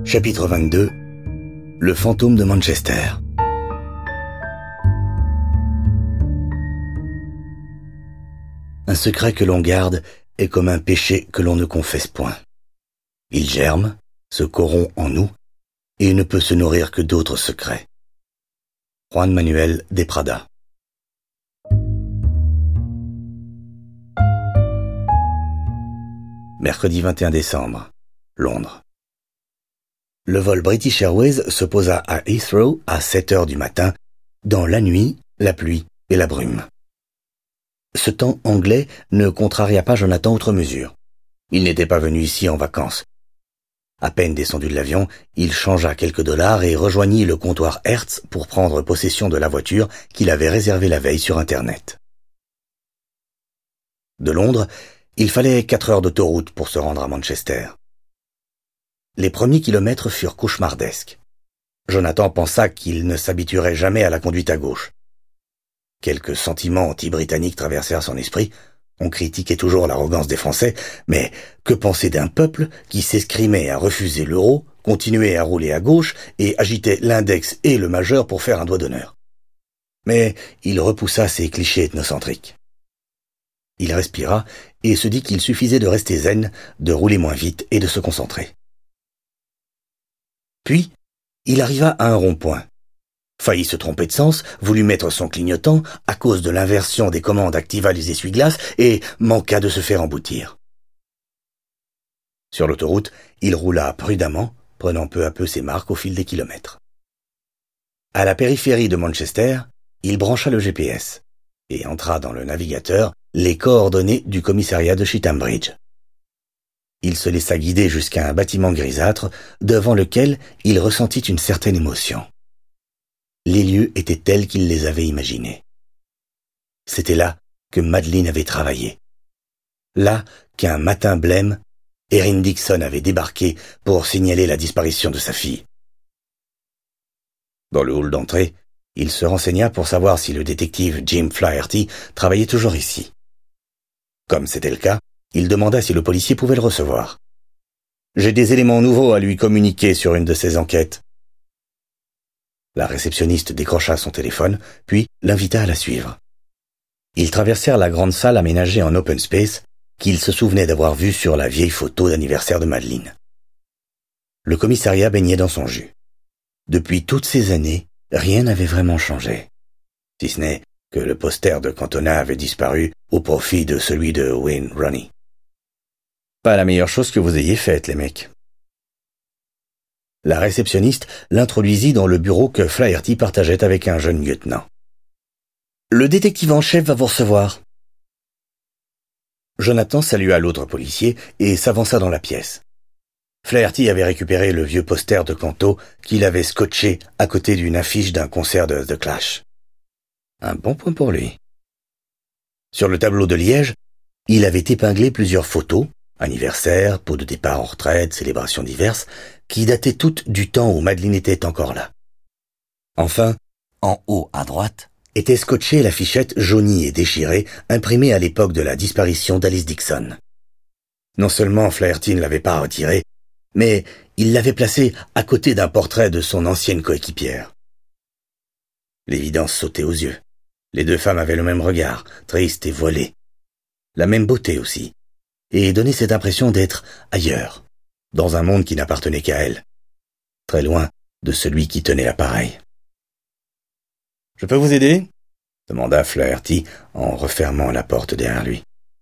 Chapitre 22. Le fantôme de Manchester. Un secret que l'on garde est comme un péché que l'on ne confesse point. Il germe, se corrompt en nous, et ne peut se nourrir que d'autres secrets. Juan Manuel de Prada. Mercredi 21 décembre, Londres. Le vol British Airways se posa à Heathrow à 7 heures du matin, dans la nuit, la pluie et la brume. Ce temps anglais ne contraria pas Jonathan outre mesure. Il n'était pas venu ici en vacances. À peine descendu de l'avion, il changea quelques dollars et rejoignit le comptoir Hertz pour prendre possession de la voiture qu'il avait réservée la veille sur Internet. De Londres, il fallait 4 heures d'autoroute pour se rendre à Manchester. Les premiers kilomètres furent cauchemardesques. Jonathan pensa qu'il ne s'habituerait jamais à la conduite à gauche. Quelques sentiments anti-britanniques traversèrent son esprit. On critiquait toujours l'arrogance des Français, mais que penser d'un peuple qui s'escrimait à refuser l'euro, continuait à rouler à gauche et agitait l'index et le majeur pour faire un doigt d'honneur. Mais il repoussa ces clichés ethnocentriques. Il respira et se dit qu'il suffisait de rester zen, de rouler moins vite et de se concentrer. Puis, il arriva à un rond-point. Faillit se tromper de sens, voulut mettre son clignotant à cause de l'inversion des commandes activa les essuie-glaces et manqua de se faire emboutir. Sur l'autoroute, il roula prudemment, prenant peu à peu ses marques au fil des kilomètres. À la périphérie de Manchester, il brancha le GPS et entra dans le navigateur les coordonnées du commissariat de Chatham Bridge. Il se laissa guider jusqu'à un bâtiment grisâtre, devant lequel il ressentit une certaine émotion. Les lieux étaient tels qu'il les avait imaginés. C'était là que Madeleine avait travaillé. Là qu'un matin blême, Erin Dixon avait débarqué pour signaler la disparition de sa fille. Dans le hall d'entrée, il se renseigna pour savoir si le détective Jim Flaherty travaillait toujours ici. Comme c'était le cas, il demanda si le policier pouvait le recevoir. « J'ai des éléments nouveaux à lui communiquer sur une de ses enquêtes. » La réceptionniste décrocha son téléphone, puis l'invita à la suivre. Ils traversèrent la grande salle aménagée en open space qu'il se souvenait d'avoir vue sur la vieille photo d'anniversaire de Madeleine. Le commissariat baignait dans son jus. Depuis toutes ces années, rien n'avait vraiment changé, si ce n'est que le poster de Cantona avait disparu au profit de celui de Wayne Rooney. Pas la meilleure chose que vous ayez faite, les mecs. La réceptionniste l'introduisit dans le bureau que Flaherty partageait avec un jeune lieutenant. « Le détective en chef va vous recevoir. » Jonathan salua l'autre policier et s'avança dans la pièce. Flaherty avait récupéré le vieux poster de Canto qu'il avait scotché à côté d'une affiche d'un concert de The Clash. Un bon point pour lui. Sur le tableau de Liège, il avait épinglé plusieurs photos, anniversaires, pots de départ en retraite, célébrations diverses, qui dataient toutes du temps où Madeleine était encore là. Enfin, en haut à droite, était scotchée l'affichette jaunie et déchirée, imprimée à l'époque de la disparition d'Alice Dixon. Non seulement Flaherty ne l'avait pas retirée, mais il l'avait placée à côté d'un portrait de son ancienne coéquipière. L'évidence sautait aux yeux. Les deux femmes avaient le même regard, triste et voilé. La même beauté aussi, et donnait cette impression d'être ailleurs, dans un monde qui n'appartenait qu'à elle, très loin de celui qui tenait l'appareil. « Je peux vous aider ?» demanda Flaherty en refermant la porte derrière lui.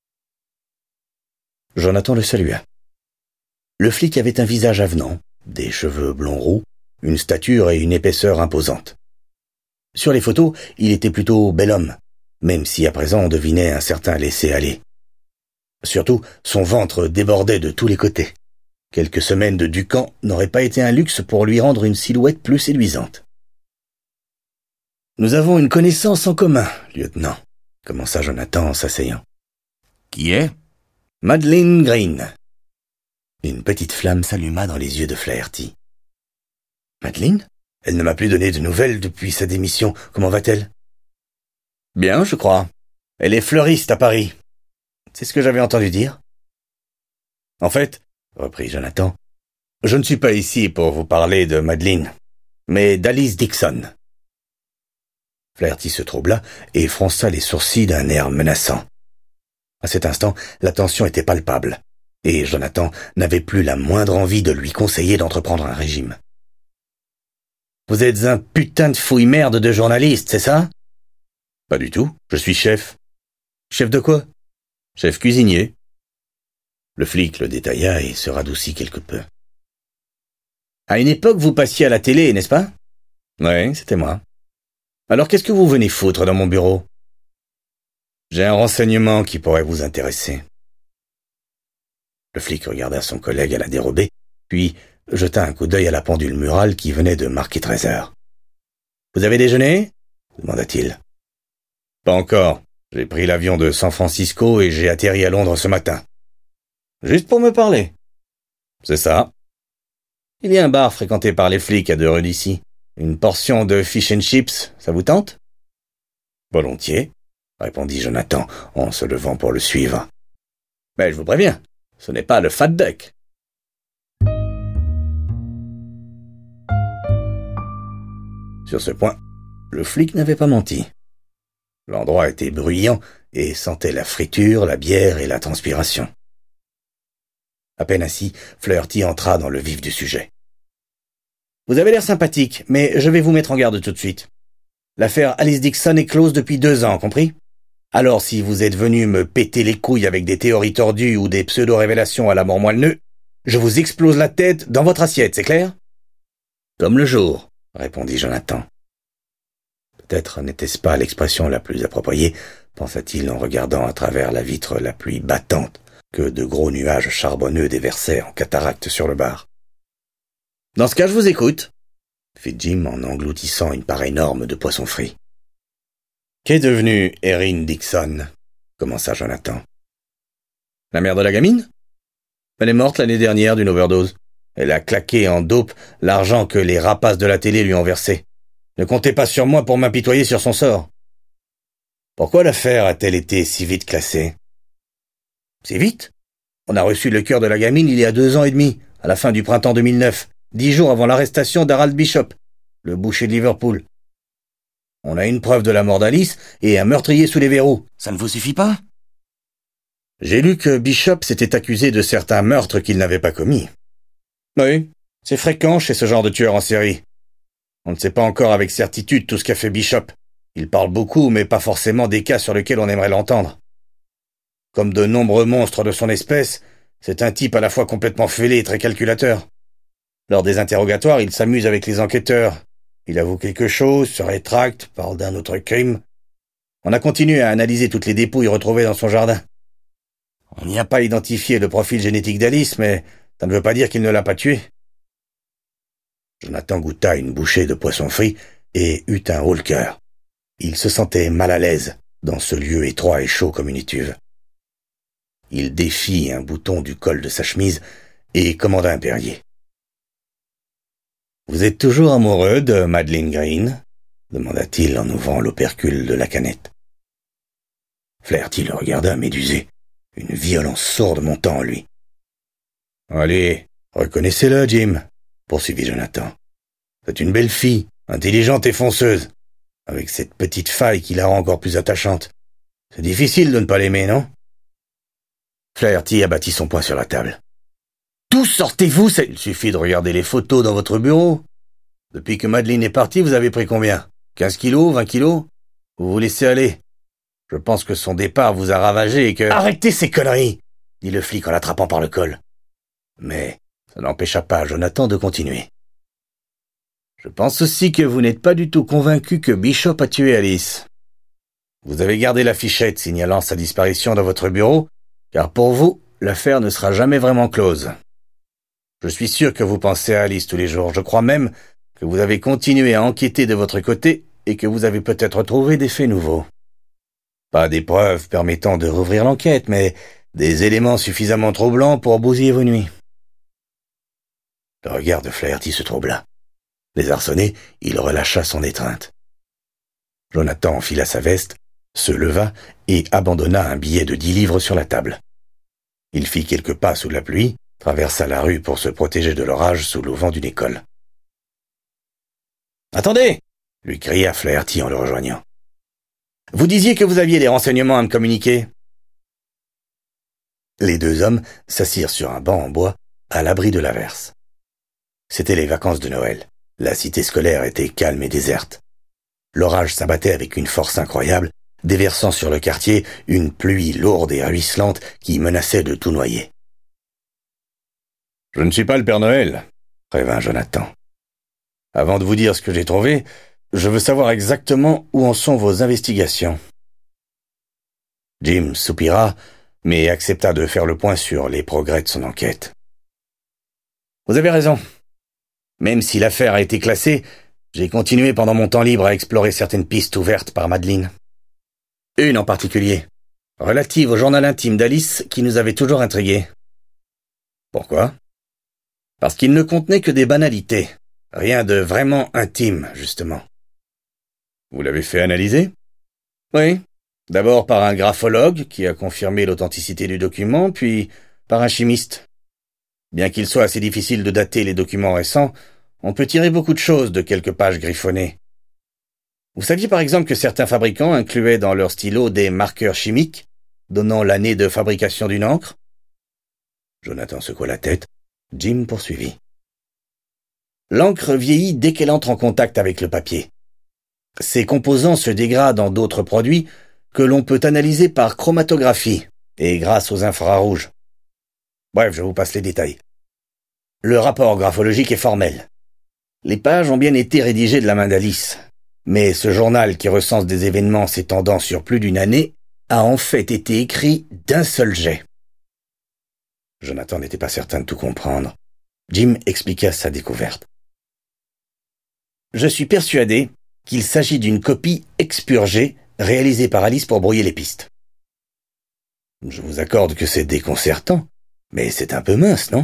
Jonathan le salua. Le flic avait un visage avenant, des cheveux blonds roux, une stature et une épaisseur imposantes. Sur les photos, il était plutôt bel homme, même si à présent on devinait un certain laisser-aller. Surtout, son ventre débordait de tous les côtés. Quelques semaines de Ducan n'auraient pas été un luxe pour lui rendre une silhouette plus séduisante. « Nous avons une connaissance en commun, lieutenant, » commença Jonathan en s'asseyant. « Qui est ?»« Madeleine Green. » Une petite flamme s'alluma dans les yeux de Flaherty. « Madeleine ? Elle ne m'a plus donné de nouvelles depuis sa démission. Comment va-t-elle ? » « Bien, je crois. Elle est fleuriste à Paris. » « C'est ce que j'avais entendu dire. » « En fait, reprit Jonathan, Je ne suis pas ici pour vous parler de Madeleine, mais d'Alice Dixon. Flaherty se troubla et fronça les sourcils d'un air menaçant. À cet instant, la tension était palpable, et Jonathan n'avait plus la moindre envie de lui conseiller d'entreprendre un régime. « Vous êtes un putain de fouille-merde de journaliste, c'est ça ?»« Pas du tout, je suis chef. »« Chef de quoi ?»« Chef cuisinier. » Le flic le détailla et se radoucit quelque peu. « À une époque, vous passiez à la télé, n'est-ce pas ?»« Oui, c'était moi. »« Alors qu'est-ce que vous venez foutre dans mon bureau ?»« J'ai un renseignement qui pourrait vous intéresser. » Le flic regarda son collègue à la dérobée, puis jeta un coup d'œil à la pendule murale qui venait de marquer 13 heures. « Vous avez déjeuné ?» demanda-t-il. « Pas encore. J'ai pris l'avion de San Francisco et j'ai atterri à Londres ce matin. »« Juste pour me parler ?»« C'est ça. » « Il y a un bar fréquenté par les flics à 2 rues d'ici. Une portion de fish and chips, ça vous tente ?»« Volontiers, » répondit Jonathan en se levant pour le suivre. « Mais je vous préviens, ce n'est pas le Fat Duck. » Sur ce point, le flic n'avait pas menti. L'endroit était bruyant et sentait la friture, la bière et la transpiration. À peine assis, Flaherty entra dans le vif du sujet. « Vous avez l'air sympathique, mais je vais vous mettre en garde tout de suite. L'affaire Alice Dixon est close depuis 2 ans, compris ? Alors si vous êtes venu me péter les couilles avec des théories tordues ou des pseudo-révélations à la mort moelle-neu, je vous explose la tête dans votre assiette, c'est clair ? » « Comme le jour, » répondit Jonathan. Peut-être n'était-ce pas l'expression la plus appropriée, pensa-t-il en regardant à travers la vitre la pluie battante que de gros nuages charbonneux déversaient en cataracte sur le bar. « Dans ce cas, je vous écoute, » fit Jim en engloutissant une part énorme de poisson frit. « Qu'est devenue Erin Dixon ?» commença Jonathan. « La mère de la gamine ? Elle est morte l'année dernière d'une overdose. Elle a claqué en dope l'argent que les rapaces de la télé lui ont versé. Ne comptez pas sur moi pour m'apitoyer sur son sort. Pourquoi l'affaire a-t-elle été si vite classée ? Si vite ? On a reçu le cœur de la gamine il y a 2 ans et demi, à la fin du printemps 2009, 10 jours avant l'arrestation d'Harold Bishop, le boucher de Liverpool. On a une preuve de la mort d'Alice et un meurtrier sous les verrous. Ça ne vous suffit pas ? J'ai lu que Bishop s'était accusé de certains meurtres qu'il n'avait pas commis. Oui, c'est fréquent chez ce genre de tueur en série. On ne sait pas encore avec certitude tout ce qu'a fait Bishop. Il parle beaucoup, mais pas forcément des cas sur lesquels on aimerait l'entendre. Comme de nombreux monstres de son espèce, c'est un type à la fois complètement fêlé et très calculateur. Lors des interrogatoires, il s'amuse avec les enquêteurs. Il avoue quelque chose, se rétracte, parle d'un autre crime. On a continué à analyser toutes les dépouilles retrouvées dans son jardin. On n'y a pas identifié le profil génétique d'Alice, mais ça ne veut pas dire qu'il ne l'a pas tuée. Jonathan goûta une bouchée de poisson frit et eut un haut-le-cœur. Il se sentait mal à l'aise dans ce lieu étroit et chaud comme une étuve. Il défit un bouton du col de sa chemise et commanda un Perrier. « Vous êtes toujours amoureux de Madeleine Green ?» demanda-t-il en ouvrant l'opercule de la canette. Flaherty le regarda médusé, une violence sourde montant en lui. « Allez, reconnaissez-le, Jim, » poursuivit Jonathan. « C'est une belle fille, intelligente et fonceuse, avec cette petite faille qui la rend encore plus attachante. C'est difficile de ne pas l'aimer, non ?» Flaherty abattit son poing sur la table. « Tous sortez-vous, il suffit de regarder les photos dans votre bureau. Depuis que Madeleine est partie, vous avez pris combien ? 15 kilos, 20 kilos ? Vous vous laissez aller. Je pense que son départ vous a ravagé et que... »« Arrêtez ces conneries !» dit le flic en l'attrapant par le col. Mais ça n'empêcha pas Jonathan de continuer. « Je pense aussi que vous n'êtes pas du tout convaincu que Bishop a tué Alice. Vous avez gardé la fichette signalant sa disparition dans votre bureau, car pour vous, l'affaire ne sera jamais vraiment close. Je suis sûr que vous pensez à Alice tous les jours. Je crois même que vous avez continué à enquêter de votre côté et que vous avez peut-être trouvé des faits nouveaux. Pas des preuves permettant de rouvrir l'enquête, mais des éléments suffisamment troublants pour bousiller vos nuits. » Le regard de Flaherty se troubla. Désarçonné, il relâcha son étreinte. Jonathan enfila sa veste, se leva et abandonna un billet de 10 livres sur la table. Il fit quelques pas sous la pluie, traversa la rue pour se protéger de l'orage sous l'auvent d'une école. « Attendez !» lui cria Flaherty en le rejoignant. « Vous disiez que vous aviez des renseignements à me communiquer. » Les deux hommes s'assirent sur un banc en bois, à l'abri de l'averse. C'étaient les vacances de Noël. La cité scolaire était calme et déserte. L'orage s'abattait avec une force incroyable, déversant sur le quartier une pluie lourde et ruisselante qui menaçait de tout noyer. « Je ne suis pas le Père Noël, » prévint Jonathan. « Avant de vous dire ce que j'ai trouvé, je veux savoir exactement où en sont vos investigations. » Jim soupira, mais accepta de faire le point sur les progrès de son enquête. « Vous avez raison. Même si l'affaire a été classée, j'ai continué pendant mon temps libre à explorer certaines pistes ouvertes par Madeleine. Une en particulier, relative au journal intime d'Alice qui nous avait toujours intrigués. Pourquoi ? Parce qu'il ne contenait que des banalités, rien de vraiment intime, justement. Vous l'avez fait analyser ? Oui. D'abord par un graphologue qui a confirmé l'authenticité du document, puis par un chimiste. Bien qu'il soit assez difficile de dater les documents récents, on peut tirer beaucoup de choses de quelques pages griffonnées. Vous saviez par exemple que certains fabricants incluaient dans leurs stylos des marqueurs chimiques, donnant l'année de fabrication d'une encre ? Jonathan secoua la tête. Jim poursuivit. L'encre vieillit dès qu'elle entre en contact avec le papier. Ces composants se dégradent en d'autres produits que l'on peut analyser par chromatographie et grâce aux infrarouges. Bref, je vous passe les détails. Le rapport graphologique est formel. Les pages ont bien été rédigées de la main d'Alice, mais ce journal qui recense des événements s'étendant sur plus d'une année a en fait été écrit d'un seul jet. Jonathan n'était pas certain de tout comprendre. Jim expliqua sa découverte. Je suis persuadé qu'il s'agit d'une copie expurgée réalisée par Alice pour brouiller les pistes. Je vous accorde que c'est déconcertant, mais c'est un peu mince, non ?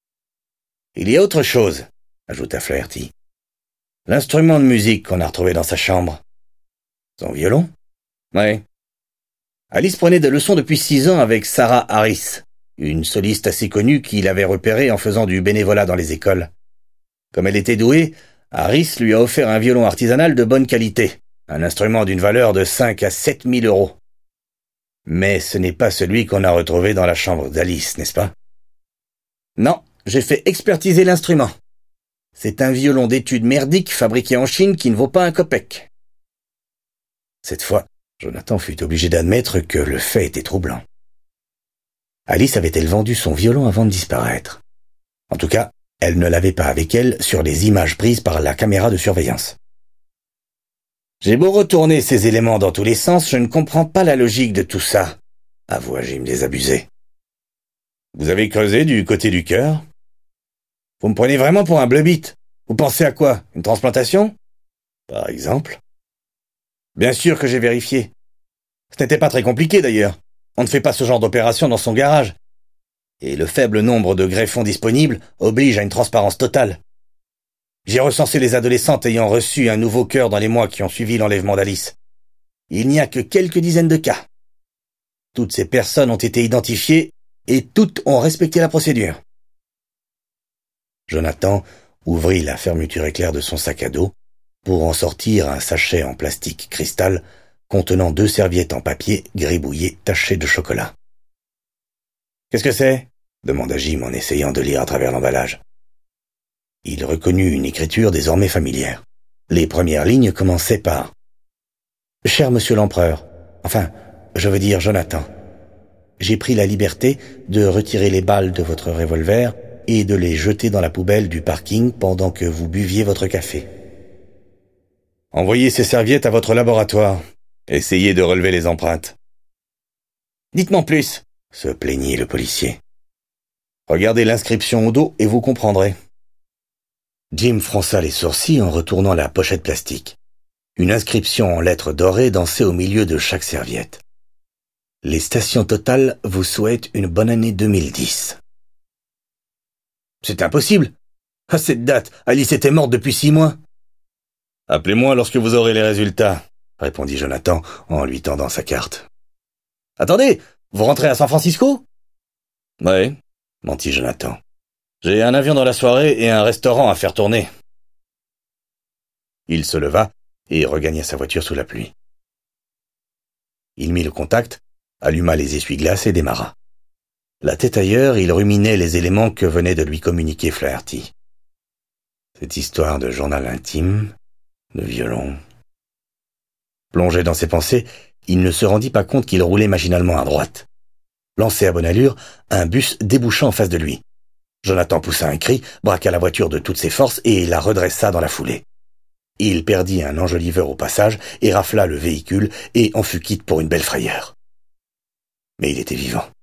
Il y a autre chose, ajouta Flaherty. L'instrument de musique qu'on a retrouvé dans sa chambre. Son violon ? Oui. Alice prenait des leçons depuis 6 ans avec Sarah Harris, une soliste assez connue qu'il avait repérée en faisant du bénévolat dans les écoles. Comme elle était douée, Harris lui a offert un violon artisanal de bonne qualité, un instrument d'une valeur de 5 à 7 000 euros. Mais ce n'est pas celui qu'on a retrouvé dans la chambre d'Alice, n'est-ce pas ? Non, j'ai fait expertiser l'instrument. C'est un violon d'étude merdique fabriqué en Chine qui ne vaut pas un kopek. Cette fois, Jonathan fut obligé d'admettre que le fait était troublant. Alice avait-elle vendu son violon avant de disparaître ? En tout cas, elle ne l'avait pas avec elle sur les images prises par la caméra de surveillance. J'ai beau retourner ces éléments dans tous les sens, je ne comprends pas la logique de tout ça, avoua Jim désabusé. Vous avez creusé du côté du cœur ? Vous me prenez vraiment pour un bleubit. Vous pensez à quoi ? Une transplantation ? Par exemple. Bien sûr que j'ai vérifié. Ce n'était pas très compliqué d'ailleurs. On ne fait pas ce genre d'opération dans son garage. Et le faible nombre de greffons disponibles oblige à une transparence totale. J'ai recensé les adolescentes ayant reçu un nouveau cœur dans les mois qui ont suivi l'enlèvement d'Alice. Il n'y a que quelques dizaines de cas. Toutes ces personnes ont été identifiées et toutes ont respecté la procédure. Jonathan ouvrit la fermeture éclair de son sac à dos pour en sortir un sachet en plastique cristal contenant 2 serviettes en papier gribouillées tachées de chocolat. « Qu'est-ce que c'est ?» demanda Jim en essayant de lire à travers l'emballage. Il reconnut une écriture désormais familière. Les premières lignes commençaient par « Cher monsieur l'empereur, enfin, je veux dire Jonathan, j'ai pris la liberté de retirer les balles de votre revolver et de les jeter dans la poubelle du parking pendant que vous buviez votre café. Envoyez ces serviettes à votre laboratoire. Essayez de relever les empreintes. » « Dites-moi plus, » se plaignit le policier. « Regardez l'inscription au dos et vous comprendrez. » Jim fronça les sourcils en retournant la pochette plastique. Une inscription en lettres dorées dansait au milieu de chaque serviette. « Les stations Total vous souhaitent une bonne année 2010. » C'est impossible. À cette date, Alice était morte depuis 6 mois. « Appelez-moi lorsque vous aurez les résultats, » répondit Jonathan en lui tendant sa carte. « Attendez, vous rentrez à San Francisco ?»« Ouais. mentit Jonathan. J'ai un avion dans la soirée et un restaurant à faire tourner. Il se leva et regagna sa voiture sous la pluie. Il mit le contact, alluma les essuie-glaces et démarra. La tête ailleurs, il ruminait les éléments que venait de lui communiquer Flaherty. Cette histoire de journal intime, de violon. Plongé dans ses pensées, il ne se rendit pas compte qu'il roulait machinalement à droite. Lancé à bonne allure, un bus déboucha en face de lui. Jonathan poussa un cri, braqua la voiture de toutes ses forces et la redressa dans la foulée. Il perdit un enjoliveur au passage et rafla le véhicule et en fut quitte pour une belle frayeur. Mais il était vivant.